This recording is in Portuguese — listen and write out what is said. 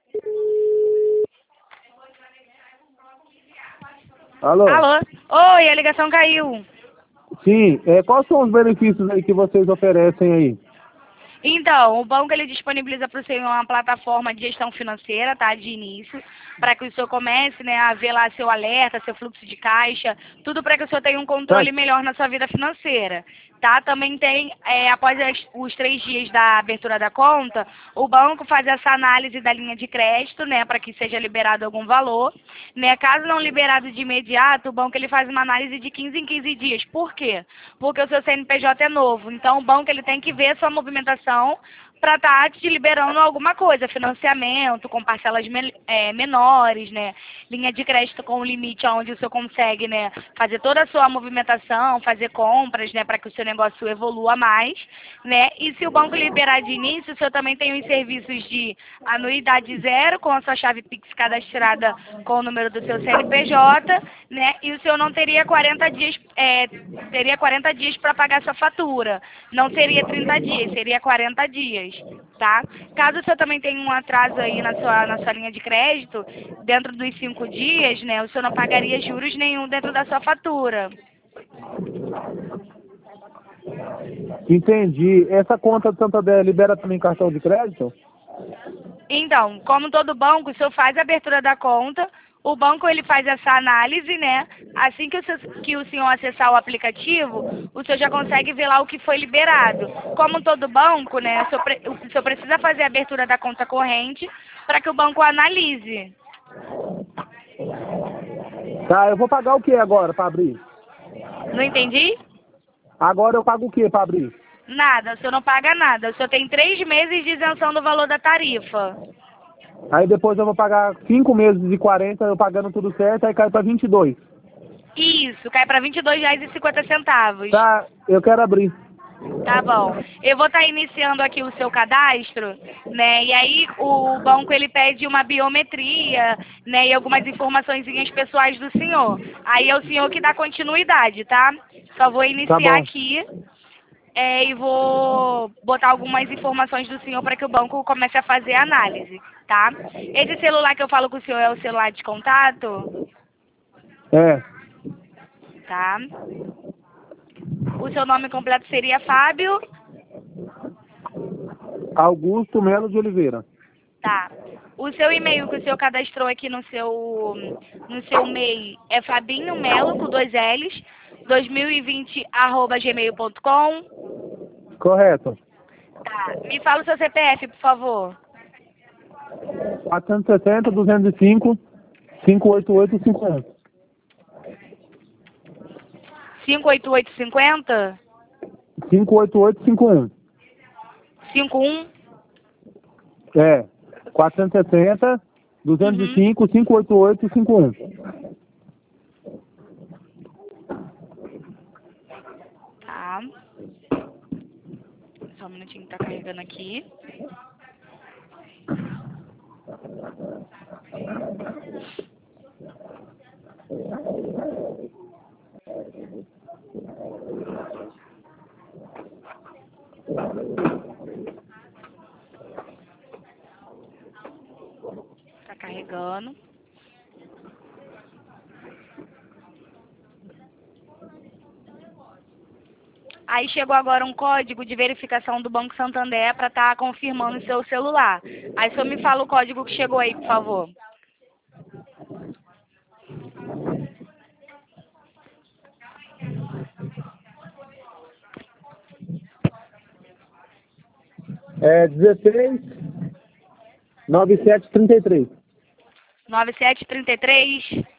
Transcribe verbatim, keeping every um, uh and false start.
Alô? Alô? Oi, a ligação caiu. Sim, é, quais são os benefícios aí que vocês oferecem aí? Então, o banco ele disponibiliza para o senhor uma plataforma de gestão financeira, tá, de início, para que o senhor comece, né, a ver lá seu alerta, seu fluxo de caixa, tudo para que o senhor tenha um controle Tá. melhor na sua vida financeira, tá? Também tem, é, após as- os três dias da abertura da conta, o banco faz essa análise da linha de crédito, né, para que seja liberado algum valor, né? Caso não liberado de imediato, o banco ele faz uma análise de quinze em quinze dias. Por quê? Porque o seu C N P J é novo, então o banco ele tem que ver a sua movimentação para estar te liberando alguma coisa, financiamento com parcelas men é, menores, né? Linha de crédito com limite onde o senhor consegue, né, fazer toda a sua movimentação, fazer compras, né, para que o seu negócio evolua mais, né? E se o banco liberar de início, o senhor também tem os serviços de anuidade zero com a sua chave Pix cadastrada com o número do seu C N P J, né? E o senhor não teria quarenta dias, é, teria quarenta dias para pagar sua fatura. Não seria trinta dias, seria quarenta dias, tá? Caso o senhor também tenha um atraso aí na sua, na sua linha de crédito, dentro dos cinco dias, né, o senhor não pagaria juros nenhum dentro da sua fatura. Entendi. Essa conta do Santander libera também cartão de crédito? Então, como todo banco, o senhor faz a abertura da conta, o banco ele faz essa análise, né? Assim que o, seu, que o senhor acessar o aplicativo, o senhor já consegue ver lá o que foi liberado. Como todo banco, né, o senhor, pre- o senhor precisa fazer a abertura da conta corrente para que o banco analise. Tá, eu vou pagar o que agora para abrir? Não entendi? Agora eu pago o que para abrir? Nada, o senhor não paga nada. O senhor tem três meses de isenção do valor da tarifa. Aí depois eu vou pagar cinco meses de quarenta, eu pagando tudo certo, aí cai para vinte e dois. Isso, cai para vinte e dois reais e cinquenta centavos. Tá, eu quero abrir. Tá bom. Eu vou estar iniciando aqui o seu cadastro, né? E aí o banco ele pede uma biometria, né? E algumas informaçõezinhas pessoais do senhor. Aí é o senhor que dá continuidade, tá? Só vou Tá iniciar bom. aqui é, e vou botar algumas informações do senhor para que o banco comece a fazer a análise, tá? Esse celular que eu falo com o senhor é o celular de contato, É, tá? O seu nome completo seria Fábio. Augusto Melo de Oliveira. Tá. O seu e-mail que o senhor cadastrou aqui no seu, no seu mail é Fabinho Melo, com dois L's, dois mil e vinte, arroba gmail ponto com. Correto. Tá. Me fala o seu C P F, por favor. quatrocentos e sessenta, duzentos e cinco, cinco oito oito cinco um. cinco oito oito cinco zero? cinco oito oito cinco um. cinco um? É, quatrocentos e sessenta, duzentos e Uhum. cinco, cinco oito oito cinco um. Tá. Só um minutinho que tá carregando aqui. Tá carregando. Aí chegou agora um código de verificação do Banco Santander para estar confirmando o seu celular. Aí o senhor me fala o código que chegou aí, por favor. É dezesseis, noventa e sete, trinta e três. nove sete três três.